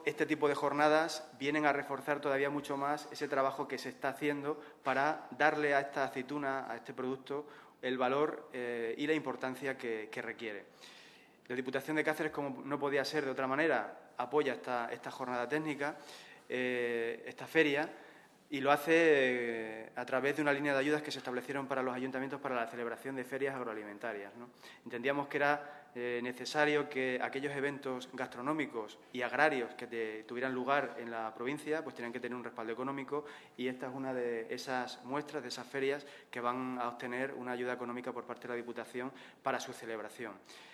Este tipo de jornadas vienen a reforzar todavía mucho más ese trabajo que se está haciendo para darle a esta aceituna, a este producto, el valor y la importancia que requiere. La Diputación de Cáceres, como no podía ser de otra manera, apoya esta jornada técnica, esta feria, y lo hace a través de una línea de ayudas que se establecieron para los ayuntamientos para la celebración de ferias agroalimentarias, ¿no? Entendíamos que era necesario que aquellos eventos gastronómicos y agrarios que tuvieran lugar en la provincia pues tenían que tener un respaldo económico, y esta es una de esas muestras, de esas ferias que van a obtener una ayuda económica por parte de la Diputación para su celebración.